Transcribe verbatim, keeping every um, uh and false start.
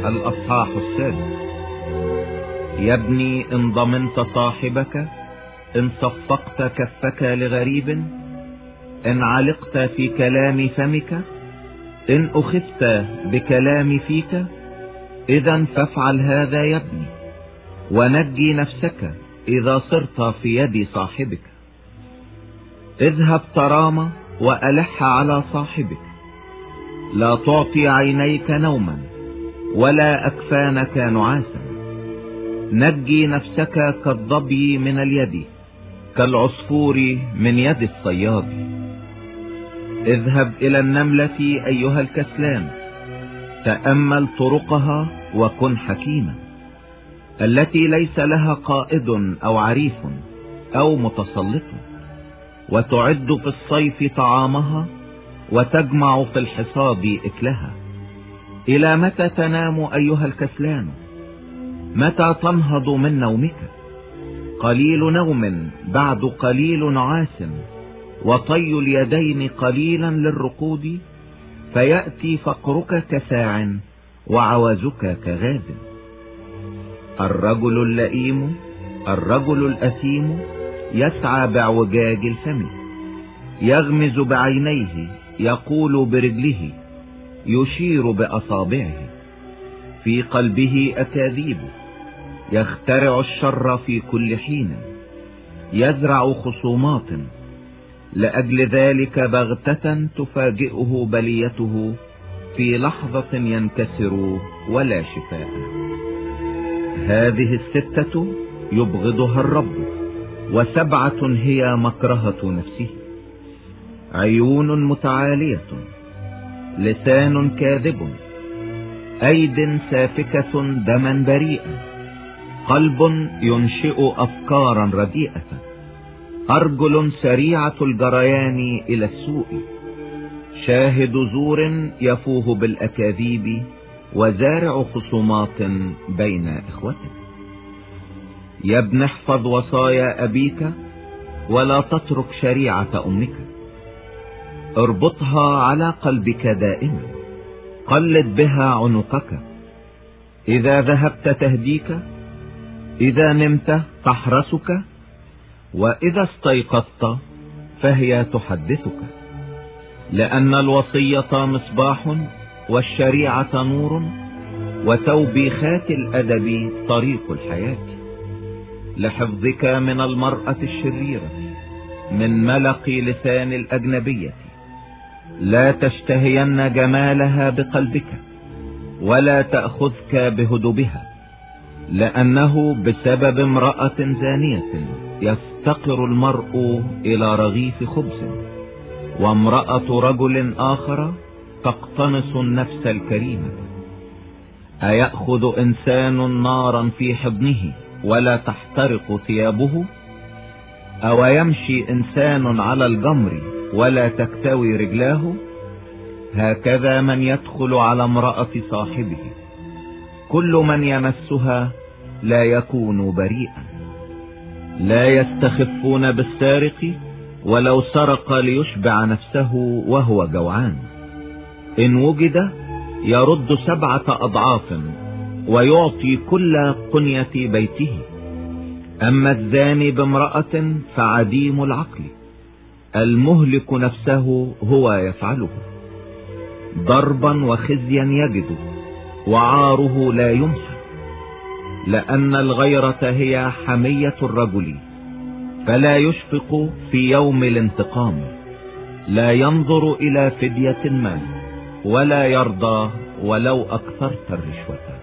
الأصحاح السادس. يا ابني إن ضمنت صاحبك، إن صفقت كفك لغريب، إن علقت في كلام فمك، إن أخذت بكلام فيك، إذا فافعل هذا يا ابني، ونجي نفسك إذا صرت في يد صاحبك. اذهب ترامى وألح على صاحبك، لا تعطي عينيك نوما ولا أكفانك نعاسا. نجي نفسك كالظبي من اليد، كالعصفور من يد الصياد. اذهب إلى النملة أيها الكسلان، تأمل طرقها وكن حكيما، التي ليس لها قائد أو عريف أو متسلط، وتعد في الصيف طعامها وتجمع في الحصاد إكلها. إلى متى تنام أيها الكسلان؟ متى تنهض من نومك؟ قليل نوم بعد قليل نعاس، وطي اليدين قليلا للرقود، فيأتي فقرك كساع وعوزك كغاز. الرجل اللئيم الرجل الأثيم يسعى باعوجاج الفم، يغمز بعينيه، يقول برجله، يشير بأصابعه. في قلبه أكاذيب، يخترع الشر في كل حين، يزرع خصومات، لأجل ذلك بغتة تفاجئه بليته، في لحظة ينكسر ولا شفاء. هذه الستة يبغضها الرب، وسبعة هي مكرهة نفسه: عيون متعالية، لسان كاذب، أيد سافكة دما بريئا، قلب ينشئ أفكارا رديئة، أرجل سريعة الجريان إلى السوء، شاهد زور يفوه بالأكاذيب، وزارع خصومات بين إخوته. يا ابن احفظ وصايا أبيك، ولا تترك شريعة أمك. اربطها على قلبك دائما، قلد بها عنقك. إذا ذهبت تهديك، إذا نمت تحرسك، وإذا استيقظت فهي تحدثك. لأن الوصية مصباح، والشريعة نور، وتوبيخات الأدب طريق الحياة. لحفظك من المرأة الشريرة، من ملق لسان الأجنبية. لا تشتهين جمالها بقلبك، ولا تأخذك بهدبها، لأنه بسبب امرأة زانية يفتقر المرء إلى رغيف خبز، وامرأة رجل آخر تقتنص النفس الكريمة. أيأخذ إنسان نارا في حضنه ولا تحترق ثيابه؟ أو يمشي إنسان على الجمر ولا تكتوي رجلاه؟ هكذا من يدخل على امرأة صاحبه، كل من يمسها لا يكون بريئا. لا يستخفون بالسارق، ولو سرق ليشبع نفسه وهو جوعان. إن وجد يرد سبعة أضعاف، ويعطي كل قنية بيته. أما الزاني بامرأة فعديم العقل، المهلك نفسه هو يفعله. ضربا وخزيا يجد، وعاره لا يمحى. لأن الغيرة هي حمية الرجل، فلا يشفق في يوم الانتقام. لا ينظر إلى فدية ما، ولا يرضى ولو أكثرت الرشوة.